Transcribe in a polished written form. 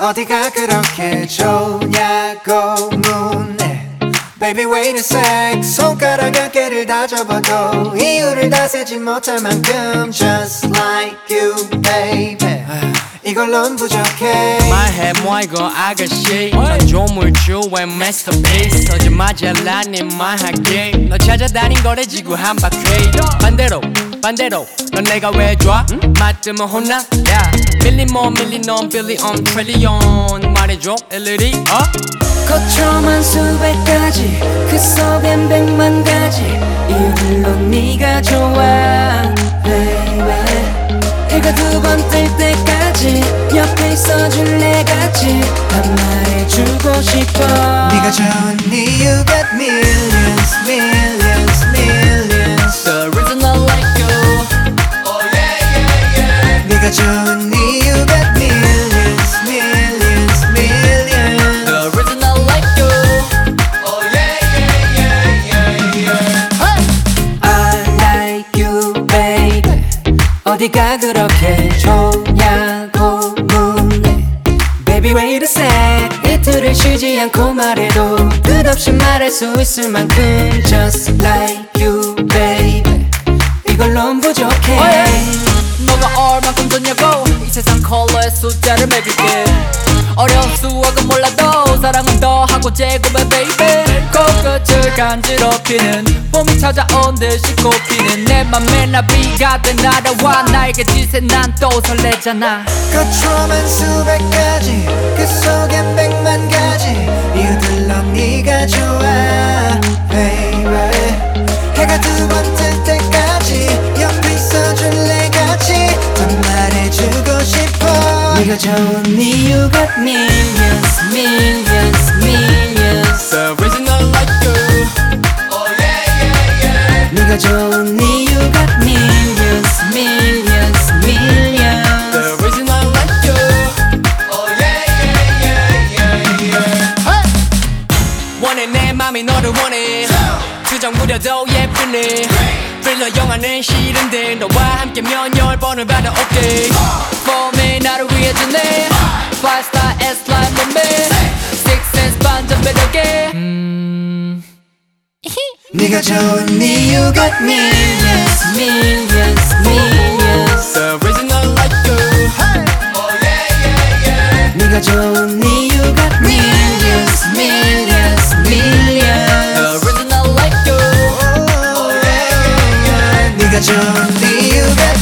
어디가 그렇게 좋냐고 묻네. Baby wait a sec. 손가락 10개를 다 접어도 이유를 다 세지 못할 만큼 Just like you baby 이걸론 부족해. 말해 뭐 이거 아가씨 넌 조물주의 masterpiece 서지마잘라니 말할게 너 찾아다닌 거래 지구 한 바퀴 반대로 넌 내가 왜 좋아? 맞으면 혼나? Yeah. 밀린 뭐 밀린 넌 빌리언 트릴리언 말해줘 일일이 거쳐만 수백 가지 그 속엔 100만 가지 이유들로 네가 좋아 baby 해가 두 번 뜰 때까지 옆에 있어줄래 같이 난 말해주고 싶어. 네가 좋은 이유 got millions millions millions The reason I like you Oh yeah yeah yeah 네가 좋은 이유 got millions millions millions The reason I like you Oh yeah yeah yeah yeah yeah I like you baby 어디가 그렇게 좋냐고 묻네. Baby wait a sec. 이틀을 쉬지 않고 말해도 끝없이 말할 수 있을 만큼 Just like you baby 이걸론 부족해. 너가 얼만큼 좋냐고 이 세상 컬러의 숫자를 매길게 어려운 수학은 몰라도 사랑은 더 하고 제곱해 baby 코끝을 간지럽히는 봄이 찾아온 듯이 꽃피는 내 맘에 나비가 돼 날아와 나에게 지새 난 또 설레잖아. 거쳐만 수백 가지 그 속엔 100만 가지 이유들로 네가 좋아 baby 해가 두 번 뜰 때까지 옆에 있어줄래 같이 더 말해주고 싶어. 네가 좋은 이유 got millions millions millions The reason I like you Oh yeah yeah yeah 네가 좋은 이유 got millions millions millions The reason I like you Oh yeah yeah yeah yeah yeah 원해 내 맘이 너를 원해 수정 부려도 예쁘네 Thriller 영화는 싫은데 너와 함께면 10번을 받아 오케이 봄이 나를 위해 주네 Fly star S-line 몸매 Six sense 반전 매력에 네가 좋은 이유 got millions millions millions The reason I like you Oh yeah yeah yeah 네가 좋은 이유 got millions millions millions The reason I like you 네가 좋은 이유 got